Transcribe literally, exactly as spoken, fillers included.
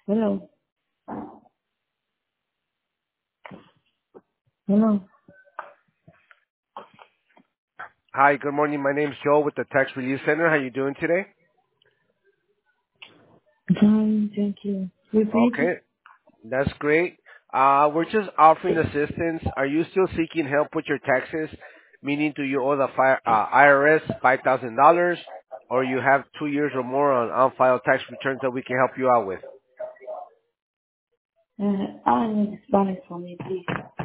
Hello. Hello. Hi, good morning. My name's Joe with the Tax Relief Center. How you doing today? Fine, thank you. Repeat. Okay, that's great. Uh, we're just offering assistance. Are you still seeking help with your taxes? Meaning, do you owe the fi- uh, I R S five thousand dollars, or you have two years or more on on-file tax returns that we can help you out with? Uh, I need Spanish for me, please.